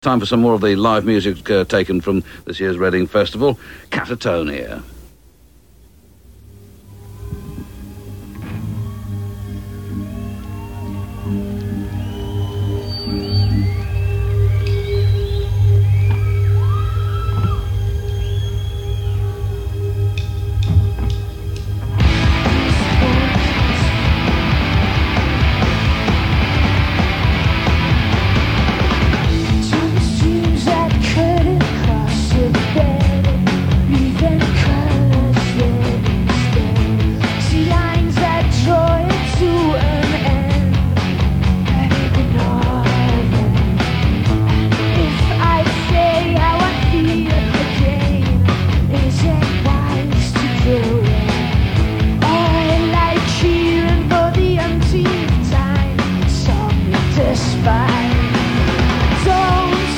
Time for some more of the live music taken from this year's Reading Festival, Catatonia.